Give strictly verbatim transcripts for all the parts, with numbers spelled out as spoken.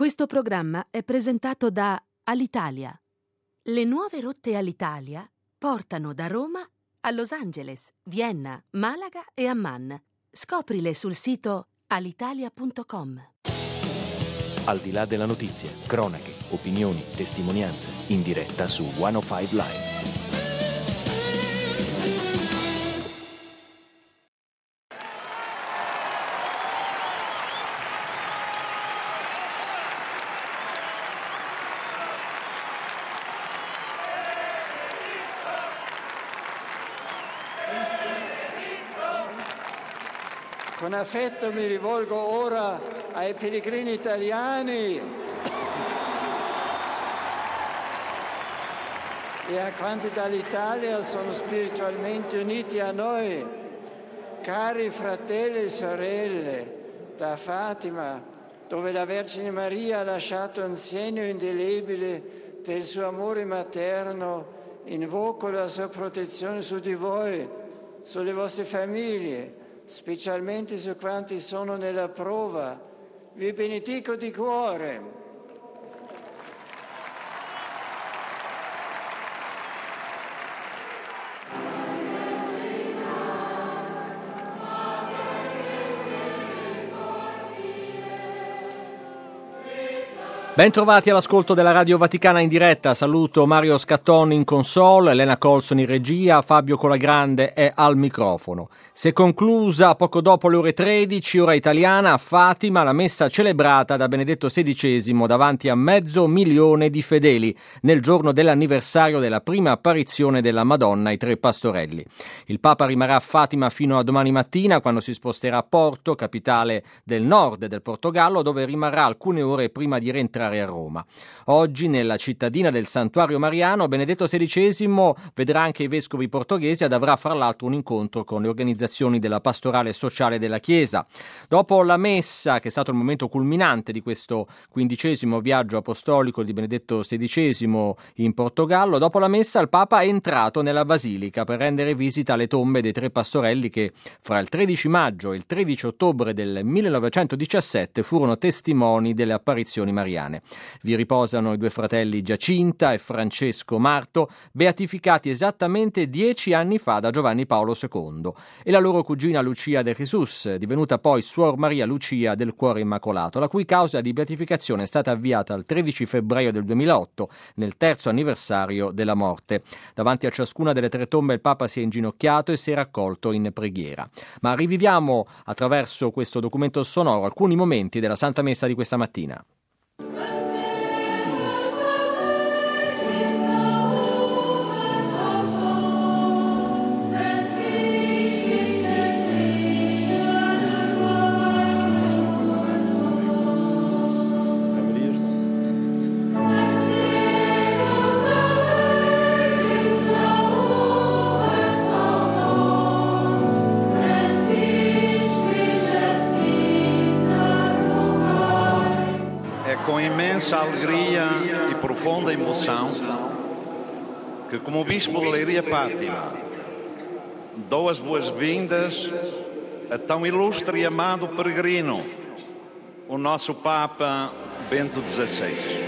Questo programma è presentato da Alitalia. Le nuove rotte Alitalia portano da Roma a Los Angeles, Vienna, Malaga e Amman. Scoprile sul sito alitalia punto com. Al di là della notizia, cronache, opinioni, testimonianze, in diretta su centocinque Live. Con affetto mi rivolgo ora ai pellegrini italiani e a quanti dall'Italia sono spiritualmente uniti a noi, cari fratelli e sorelle, da Fatima, dove la Vergine Maria ha lasciato un segno indelebile del suo amore materno. Invoco la sua protezione su di voi, sulle vostre famiglie, specialmente su quanti sono nella prova. Vi benedico di cuore. Bentrovati all'ascolto della Radio Vaticana in diretta. Saluto Mario Scattoni in console, Elena Colson in regia, Fabio Colagrande è al microfono. Si è conclusa poco dopo le ore tredici, ora italiana, a Fatima, la messa celebrata da Benedetto sedicesimo davanti a mezzo milione di fedeli nel giorno dell'anniversario della prima apparizione della Madonna ai tre pastorelli. Il Papa rimarrà a Fatima fino a domani mattina, quando si sposterà a Porto, capitale del nord del Portogallo, dove rimarrà alcune ore prima di rientrare a Roma. Oggi, nella cittadina del Santuario Mariano, Benedetto sedicesimo vedrà anche i vescovi portoghesi ed avrà fra l'altro un incontro con le organizzazioni della pastorale sociale della Chiesa. Dopo la messa, che è stato il momento culminante di questo quindicesimo viaggio apostolico di Benedetto sedicesimo in Portogallo, dopo la messa il Papa è entrato nella Basilica per rendere visita alle tombe dei tre pastorelli che fra il tredici maggio e il tredici ottobre del millenovecentodiciassette furono testimoni delle apparizioni mariane. Vi riposano i due fratelli Giacinta e Francesco Marto, beatificati esattamente dieci anni fa da Giovanni Paolo secondo, e la loro cugina Lucia de Jesus, divenuta poi Suor Maria Lucia del Cuore Immacolato, la cui causa di beatificazione è stata avviata il tredici febbraio del duemilaotto, nel terzo anniversario della morte. Davanti a ciascuna delle tre tombe il Papa si è inginocchiato e si è raccolto in preghiera. Ma riviviamo attraverso questo documento sonoro alcuni momenti della Santa Messa di questa mattina. Com imensa alegria e profunda emoção que, como Bispo de Leiria Fátima, dou as boas-vindas a tão ilustre e amado peregrino, o nosso Papa Bento dezesseis.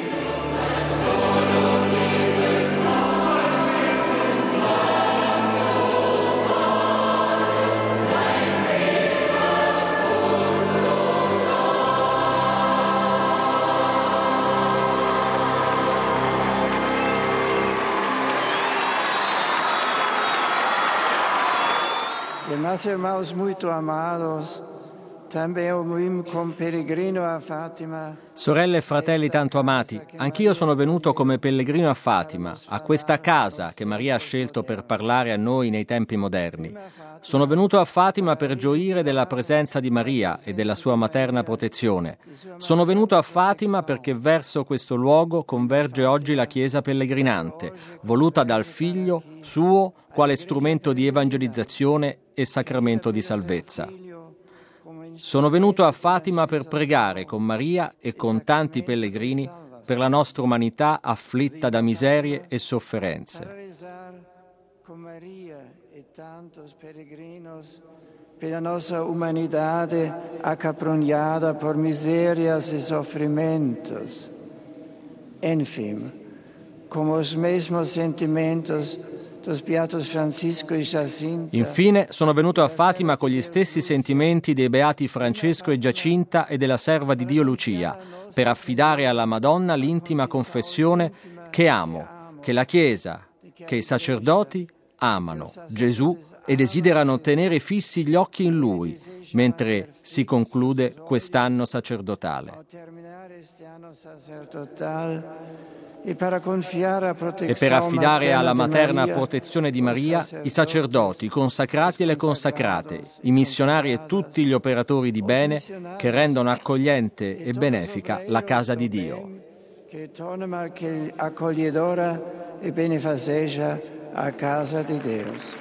Mas irmãos muito amados, também eu vim como peregrino a Fatima. Sorelle e fratelli tanto amati, anch'io sono venuto come pellegrino a Fatima, a questa casa che Maria ha scelto per parlare a noi nei tempi moderni. Sono venuto a Fatima per gioire della presenza di Maria e della sua materna protezione. Sono venuto a Fatima perché verso questo luogo converge oggi la Chiesa pellegrinante, voluta dal Figlio suo quale strumento di evangelizzazione e sacramento di salvezza. Sono venuto a Fatima per pregare con Maria e con tanti pellegrini per la nostra umanità afflitta da miserie e sofferenze. pela nossa humanidade acabrunhada por misérias e sofrimentos. Enfim, como os mesmos sentimentos dos beatos Francisco e Giacinta. Infine sono venuto a Fatima con gli stessi sentimenti dei beati Francesco e Giacinta e della serva di Dio Lucia, per affidare alla Madonna l'intima confessione che amo, che la Chiesa, che i sacerdoti amano Gesù e desiderano tenere fissi gli occhi in Lui, mentre si conclude quest'anno sacerdotale. E per affidare alla materna protezione di Maria i sacerdoti, i consacrati e le consacrate, i missionari e tutti gli operatori di bene che rendono accogliente e benefica la casa di Dio. Che torna accogliedora e benefaceja a casa di Dio.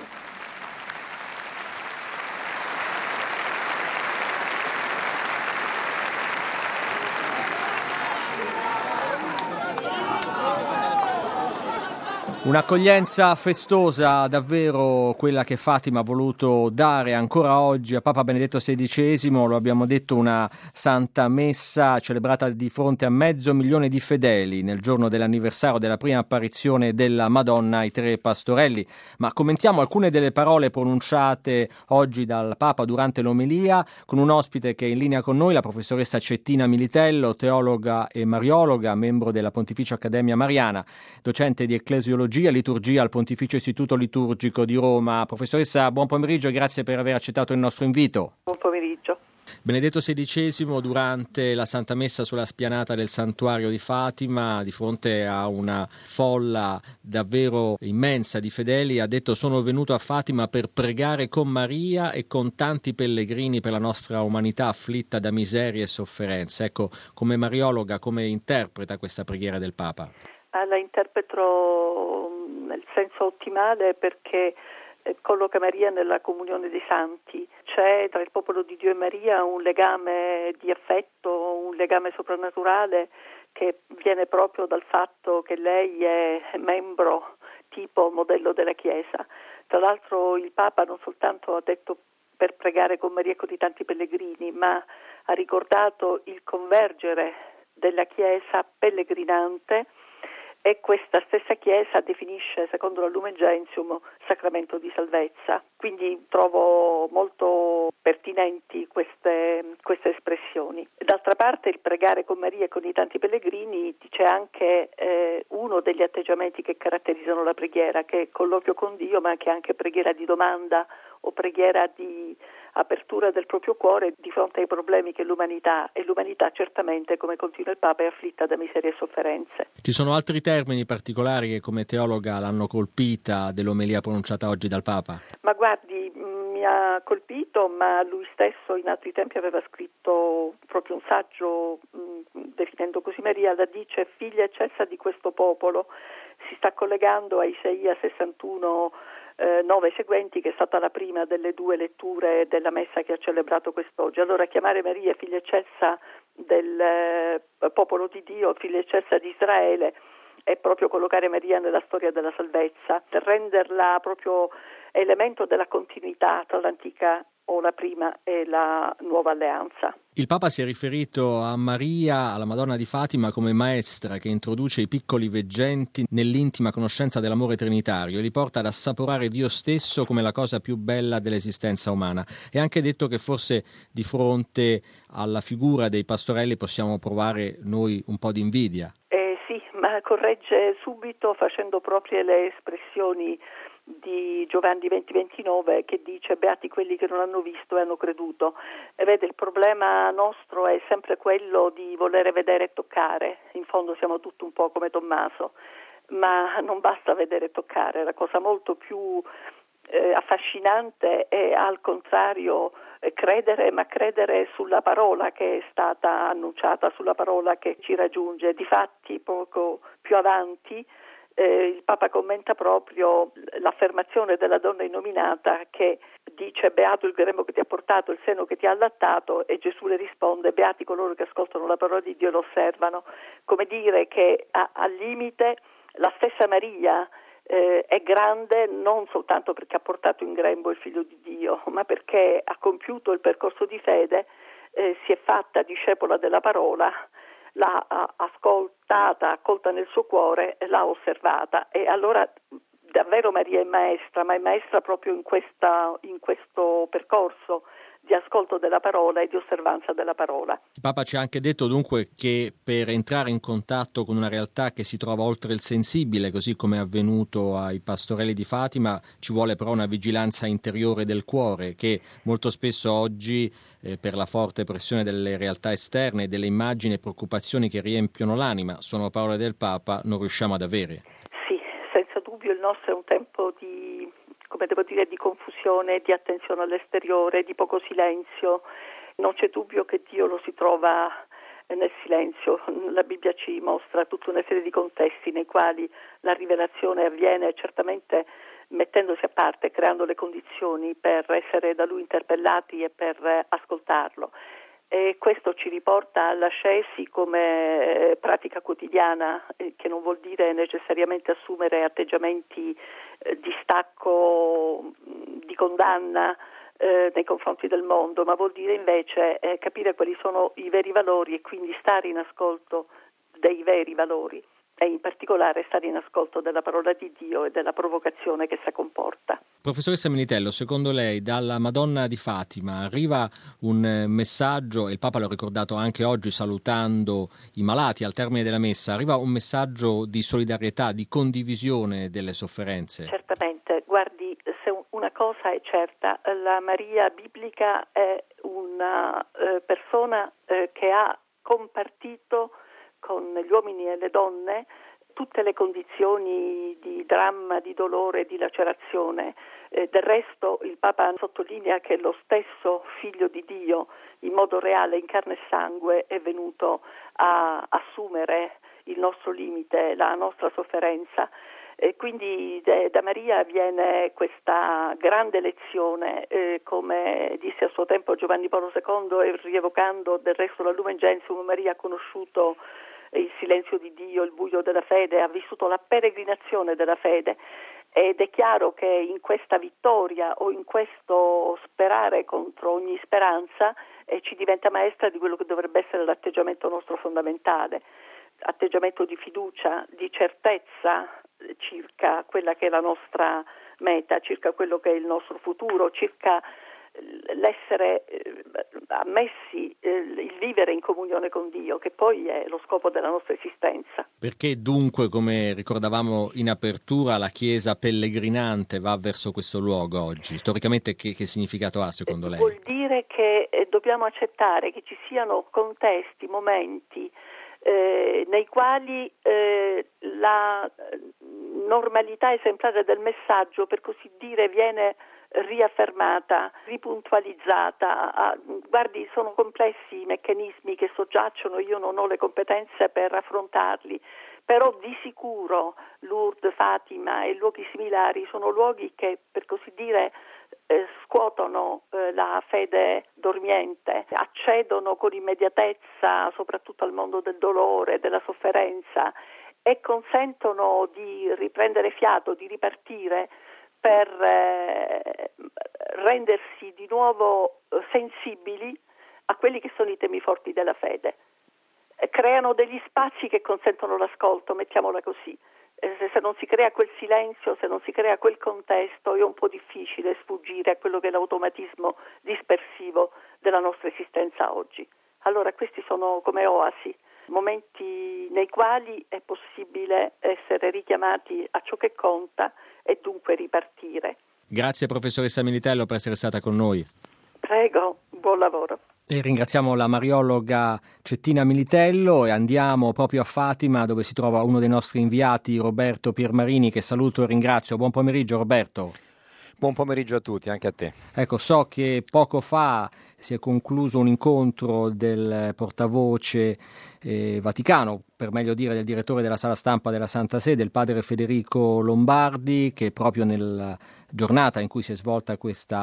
Un'accoglienza festosa, davvero quella che Fatima ha voluto dare ancora oggi a Papa Benedetto sedicesimo, lo abbiamo detto, una santa messa celebrata di fronte a mezzo milione di fedeli nel giorno dell'anniversario della prima apparizione della Madonna ai tre pastorelli. Ma commentiamo alcune delle parole pronunciate oggi dal Papa durante l'omelia con un ospite che è in linea con noi, la professoressa Cettina Militello, teologa e mariologa, membro della Pontificia Accademia Mariana, docente di ecclesiologia liturgia al Pontificio Istituto Liturgico di Roma. Professoressa, buon pomeriggio e grazie per aver accettato il nostro invito. Buon pomeriggio. Benedetto sedicesimo, durante la Santa Messa sulla spianata del Santuario di Fatima, di fronte a una folla davvero immensa di fedeli, ha detto: sono venuto a Fatima per pregare con Maria e con tanti pellegrini per la nostra umanità afflitta da miserie e sofferenze. Ecco, come mariologa, come interpreta questa preghiera del Papa? La interpreto nel senso ottimale perché colloca Maria nella comunione dei santi. C'è tra il popolo di Dio e Maria un legame di affetto, un legame soprannaturale che viene proprio dal fatto che lei è membro tipo modello della Chiesa. Tra l'altro il Papa non soltanto ha detto per pregare con Maria e con i tanti pellegrini, ma ha ricordato il convergere della Chiesa pellegrinante. E questa stessa Chiesa definisce, secondo la Lumen Gentium, sacramento di salvezza. Quindi trovo molto pertinenti queste, queste espressioni. D'altra parte il pregare con Maria e con i tanti pellegrini dice anche eh, uno degli atteggiamenti che caratterizzano la preghiera, che è colloquio con Dio, ma che è anche preghiera di domanda o preghiera di apertura del proprio cuore di fronte ai problemi che l'umanità, e l'umanità certamente, come continua il Papa, è afflitta da miserie e sofferenze. Ci sono altri termini particolari che come teologa l'hanno colpita dell'omelia pronunciata oggi dal Papa? Ma guardi, mi ha colpito, ma lui stesso in altri tempi aveva scritto proprio un saggio mh, definendo così Maria, la dice figlia eccelsa di questo popolo. Si sta collegando a Isaia sessantuno Eh, nove seguenti, che è stata la prima delle due letture della messa che ha celebrato quest'oggi. Allora chiamare Maria figlia eccelsa del eh, popolo di Dio, figlia eccelsa di Israele, è proprio collocare Maria nella storia della salvezza, renderla proprio elemento della continuità tra l'antica o la prima e la nuova alleanza. Il Papa si è riferito a Maria, alla Madonna di Fatima, come maestra che introduce i piccoli veggenti nell'intima conoscenza dell'amore trinitario e li porta ad assaporare Dio stesso come la cosa più bella dell'esistenza umana. E ha anche detto che forse di fronte alla figura dei pastorelli possiamo provare noi un po' di invidia. Eh sì, ma corregge subito facendo proprie le espressioni di Giovanni venti ventinove, che dice beati quelli che non hanno visto e hanno creduto. E vede, il problema nostro è sempre quello di volere vedere e toccare. In fondo siamo tutti un po' come Tommaso, ma non basta vedere e toccare. La cosa molto più eh, affascinante è al contrario eh, credere, ma credere sulla parola che è stata annunciata, sulla parola che ci raggiunge. Difatti poco più avanti Eh, il Papa commenta proprio l'affermazione della donna innominata che dice beato il grembo che ti ha portato, il seno che ti ha allattato, e Gesù le risponde beati coloro che ascoltano la parola di Dio e lo osservano. Come dire che a, al limite la stessa Maria eh, è grande non soltanto perché ha portato in grembo il Figlio di Dio, ma perché ha compiuto il percorso di fede, eh, si è fatta discepola della parola, l'ha ascoltata, accolta nel suo cuore, l'ha osservata, e allora davvero Maria è maestra, ma è maestra proprio in, questa, in questo percorso di ascolto della parola e di osservanza della parola. Il Papa ci ha anche detto dunque che per entrare in contatto con una realtà che si trova oltre il sensibile, così come è avvenuto ai pastorelli di Fatima, ci vuole però una vigilanza interiore del cuore che molto spesso oggi, eh, per la forte pressione delle realtà esterne, delle immagini e preoccupazioni che riempiono l'anima, sono parole del Papa, non riusciamo ad avere. Sì, senza dubbio il nostro è un tempo di, come devo dire, di confusione, di attenzione all'esteriore, di poco silenzio. Non c'è dubbio che Dio lo si trova nel silenzio. La Bibbia ci mostra tutta una serie di contesti nei quali la rivelazione avviene, certamente mettendosi a parte, creando le condizioni per essere da Lui interpellati e per ascoltarlo. E questo ci riporta all'ascesi come pratica quotidiana, che non vuol dire necessariamente assumere atteggiamenti di stacco, di condanna eh, nei confronti del mondo, ma vuol dire invece eh, capire quali sono i veri valori e quindi stare in ascolto dei veri valori, e in particolare stare in ascolto della parola di Dio e della provocazione che essa comporta. Professoressa Militello, secondo lei dalla Madonna di Fatima arriva un messaggio, e il Papa l'ha ricordato anche oggi salutando i malati al termine della messa, arriva un messaggio di solidarietà, di condivisione delle sofferenze? Certamente, guardi, se una cosa è certa, la Maria biblica è una eh, persona eh, che ha compartito con gli uomini e le donne tutte le condizioni di dramma, di dolore, di lacerazione. Eh, del resto il Papa sottolinea che lo stesso Figlio di Dio, in modo reale, in carne e sangue, è venuto a assumere il nostro limite, la nostra sofferenza. E quindi de, da Maria viene questa grande lezione, eh, come disse a suo tempo Giovanni Paolo secondo, e rievocando del resto la Lumen Gentium, Maria ha conosciuto il silenzio di Dio, il buio della fede, ha vissuto la peregrinazione della fede, ed è chiaro che in questa vittoria o in questo sperare contro ogni speranza eh, ci diventa maestra di quello che dovrebbe essere l'atteggiamento nostro fondamentale, atteggiamento di fiducia, di certezza circa quella che è la nostra meta, circa quello che è il nostro futuro, circa l'essere ammessi, il vivere in comunione con Dio, che poi è lo scopo della nostra esistenza. Perché dunque, come ricordavamo in apertura, la Chiesa pellegrinante va verso questo luogo oggi? Storicamente che, che significato ha secondo lei? Vuol dire che eh, dobbiamo accettare che ci siano contesti, momenti eh, nei quali eh, la normalità esemplare del messaggio, per così dire, viene riaffermata, ripuntualizzata. Ah, guardi, sono complessi i meccanismi che soggiacciono, io non ho le competenze per affrontarli, però di sicuro Lourdes, Fatima e luoghi similari sono luoghi che, per così dire, eh, scuotono eh, la fede dormiente, accedono con immediatezza soprattutto al mondo del dolore, della sofferenza, e consentono di riprendere fiato, di ripartire per eh, rendersi di nuovo sensibili a quelli che sono i temi forti della fede. Eh, creano degli spazi che consentono l'ascolto, mettiamola così. Eh, se, se non si crea quel silenzio, se non si crea quel contesto, è un po' difficile sfuggire a quello che è l'automatismo dispersivo della nostra esistenza oggi. Allora questi sono come oasi, momenti nei quali è possibile essere richiamati a ciò che conta e dunque ripartire. Grazie professoressa Militello per essere stata con noi. Prego, buon lavoro. E ringraziamo la mariologa Cettina Militello e andiamo proprio a Fatima, dove si trova uno dei nostri inviati, Roberto Piermarini, che saluto e ringrazio. Buon pomeriggio Roberto. Buon pomeriggio a tutti, anche a te. Ecco, so che poco fa si è concluso un incontro del portavoce eh, Vaticano, per meglio dire del direttore della sala stampa della Santa Sede, il padre Federico Lombardi, che proprio nella giornata in cui si è svolta questa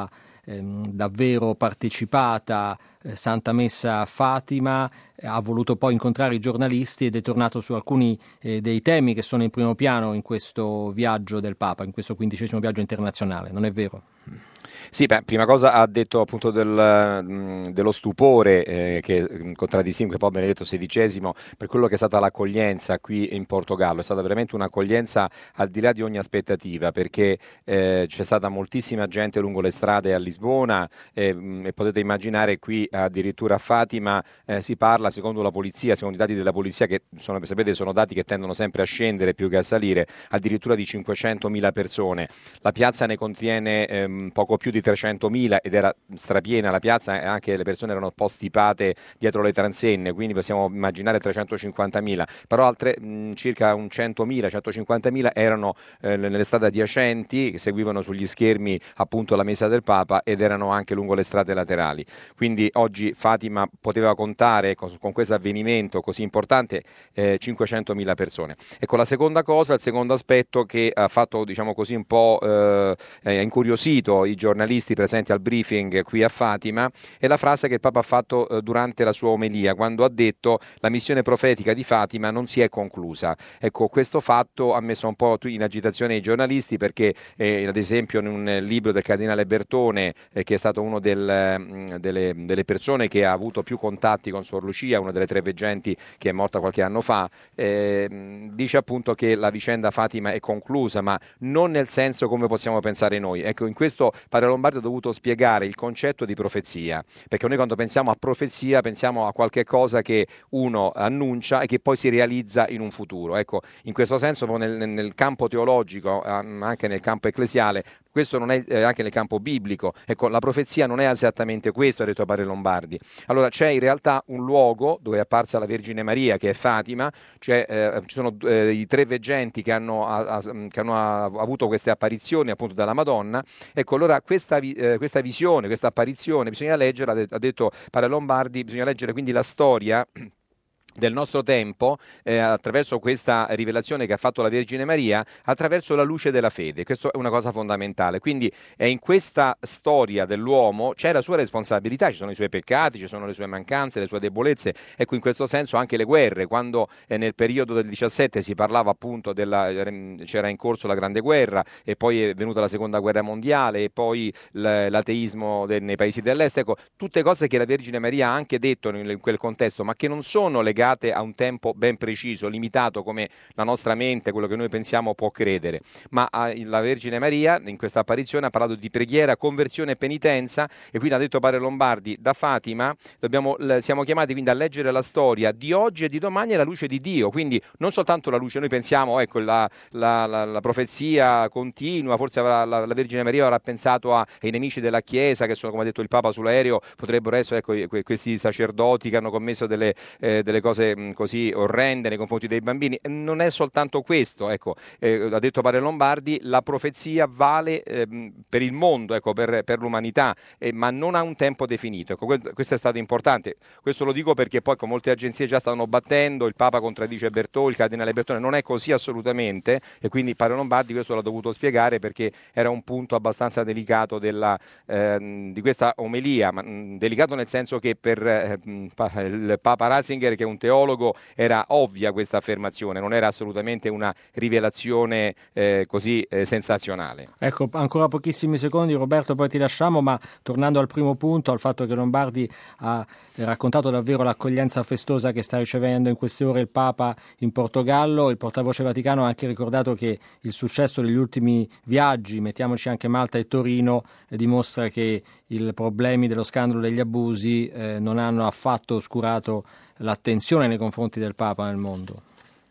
ehm, davvero partecipata, eh, Santa Messa a Fatima, eh, ha voluto poi incontrare i giornalisti ed è tornato su alcuni eh, dei temi che sono in primo piano in questo viaggio del Papa, in questo quindicesimo viaggio internazionale, non è vero? Sì, beh, prima cosa ha detto appunto del, mh, dello stupore eh, che contraddistingue poi Benedetto sedicesimo per quello che è stata l'accoglienza qui in Portogallo. È stata veramente un'accoglienza al di là di ogni aspettativa, perché eh, c'è stata moltissima gente lungo le strade a Lisbona eh, mh, e potete immaginare qui addirittura a Fatima eh, si parla, secondo la polizia, secondo i dati della polizia, che sono, sapete, sono dati che tendono sempre a scendere più che a salire, addirittura di cinquecentomila persone. La piazza ne contiene ehm, poco più di trecentomila ed era strapiena la piazza, e anche le persone erano un po' stipate dietro le transenne, quindi possiamo immaginare trecentocinquantamila, però altre mh, circa un centomila, centocinquantamila erano eh, nelle strade adiacenti che seguivano sugli schermi appunto la messa del Papa ed erano anche lungo le strade laterali. Quindi oggi Fatima poteva contare con, con questo avvenimento così importante eh, cinquecentomila persone. Ecco, la seconda cosa, il secondo aspetto che ha fatto, diciamo così, un po' eh, eh, incuriosito i giornalisti presenti al briefing qui a Fatima è la frase che il Papa ha fatto eh, durante la sua omelia, quando ha detto: la missione profetica di Fatima non si è conclusa. Ecco, questo fatto ha messo un po' in agitazione i giornalisti, perché eh, ad esempio in un libro del cardinale Bertone, eh, che è stato uno del, mh, delle, delle persone che ha avuto più contatti con Suor Lucia, una delle tre veggenti che è morta qualche anno fa, eh, dice appunto che la vicenda Fatima è conclusa, ma non nel senso come possiamo pensare noi. Ecco, in questo Padre Lombardi ha dovuto spiegare il concetto di profezia, perché noi quando pensiamo a profezia pensiamo a qualche cosa che uno annuncia e che poi si realizza in un futuro. Ecco, in questo senso nel, nel campo teologico, anche nel campo ecclesiale, questo non è eh, anche nel campo biblico. Ecco, la profezia non è esattamente questo, ha detto Padre Lombardi. Allora c'è in realtà un luogo dove è apparsa la Vergine Maria, che è Fatima, cioè, eh, ci sono eh, i tre veggenti che hanno, a, a, che hanno a, avuto queste apparizioni appunto dalla Madonna. Ecco, allora questa, eh, questa visione, questa apparizione bisogna leggere, ha detto Padre Lombardi, bisogna leggere quindi la storia del nostro tempo eh, attraverso questa rivelazione che ha fatto la Vergine Maria, attraverso la luce della fede. Questo è una cosa fondamentale. Quindi è in questa storia dell'uomo c'è la sua responsabilità, ci sono i suoi peccati, ci sono le sue mancanze, le sue debolezze. Ecco, in questo senso anche le guerre, quando eh, nel periodo del diciassette si parlava appunto della, c'era in corso la Grande Guerra e poi è venuta la Seconda Guerra Mondiale e poi l'ateismo de, nei paesi dell'est. Ecco, tutte cose che la Vergine Maria ha anche detto in, in quel contesto, ma che non sono legate a un tempo ben preciso, limitato come la nostra mente, quello che noi pensiamo può credere, ma la Vergine Maria in questa apparizione ha parlato di preghiera, conversione e penitenza, e quindi ha detto Padre Lombardi, da Fatima dobbiamo, siamo chiamati quindi a leggere la storia di oggi e di domani alla luce di Dio, quindi non soltanto la luce, noi pensiamo, ecco, la, la, la, la profezia continua, forse avrà, la, la Vergine Maria avrà pensato a, ai nemici della Chiesa, che sono, come ha detto il Papa sull'aereo, potrebbero essere, ecco, questi sacerdoti che hanno commesso delle, eh, delle cose così orrende nei confronti dei bambini. Non è soltanto questo, ecco, eh, ha detto Padre Lombardi, la profezia vale eh, per il mondo, ecco, per, per l'umanità, eh, ma non ha un tempo definito. Ecco, questo è stato importante. Questo lo dico perché poi con molte agenzie già stanno battendo, il Papa contraddice Bertone, il cardinale Bertone, non è così assolutamente, e quindi Padre Lombardi questo l'ha dovuto spiegare perché era un punto abbastanza delicato della, eh, di questa omelia, ma, mh, delicato nel senso che per eh, il Papa Ratzinger, che è un teologo, era ovvia questa affermazione, non era assolutamente una rivelazione eh, così eh, sensazionale. Ecco, ancora pochissimi secondi, Roberto, poi ti lasciamo, ma tornando al primo punto, al fatto che Lombardi ha raccontato davvero l'accoglienza festosa che sta ricevendo in queste ore il Papa in Portogallo, il portavoce vaticano ha anche ricordato che il successo degli ultimi viaggi, mettiamoci anche Malta e Torino, eh, dimostra che i problemi dello scandalo degli abusi eh, non hanno affatto oscurato l'attenzione nei confronti del Papa nel mondo.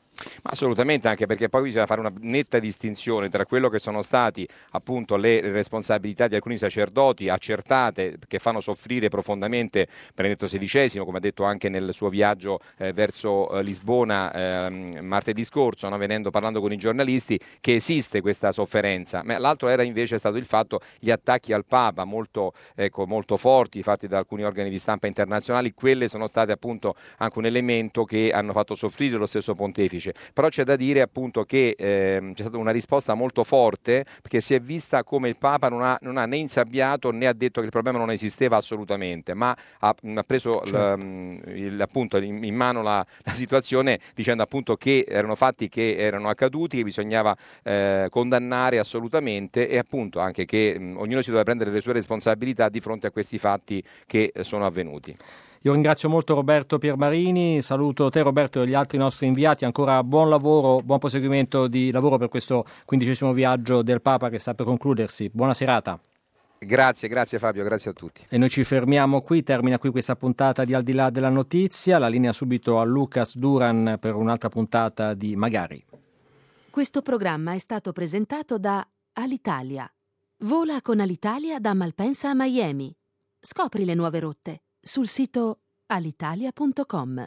Ma assolutamente, anche perché poi bisogna fare una netta distinzione tra quello che sono stati appunto le responsabilità di alcuni sacerdoti accertate, che fanno soffrire profondamente Benedetto sedicesimo, come ha detto anche nel suo viaggio eh, verso eh, Lisbona eh, martedì scorso, no? Venendo, parlando con i giornalisti, che esiste questa sofferenza, ma l'altro era invece stato il fatto gli attacchi al Papa molto, ecco, molto forti fatti da alcuni organi di stampa internazionali. Quelle sono state appunto anche un elemento che hanno fatto soffrire lo stesso pontefice. però c'è da dire appunto che eh, c'è stata una risposta molto forte, perché si è vista come il Papa non ha, non ha né insabbiato né ha detto che il problema non esisteva assolutamente, ma ha, ha preso certo. l, il, appunto in, in mano la, la situazione, dicendo appunto che erano fatti che erano accaduti, che bisognava eh, condannare assolutamente, e appunto anche che mh, ognuno si doveva prendere le sue responsabilità di fronte a questi fatti che eh, sono avvenuti. Io ringrazio molto Roberto Piermarini, saluto te Roberto e gli altri nostri inviati, ancora buon lavoro, buon proseguimento di lavoro per questo quindicesimo viaggio del Papa che sta per concludersi. Buona serata. Grazie, grazie Fabio, grazie a tutti. E noi ci fermiamo qui, termina qui questa puntata di Al di là della notizia, la linea subito a Lucas Duran per un'altra puntata di Magari. Questo programma è stato presentato da Alitalia. Vola con Alitalia da Malpensa a Miami. Scopri le nuove rotte sul sito alitalia punto com.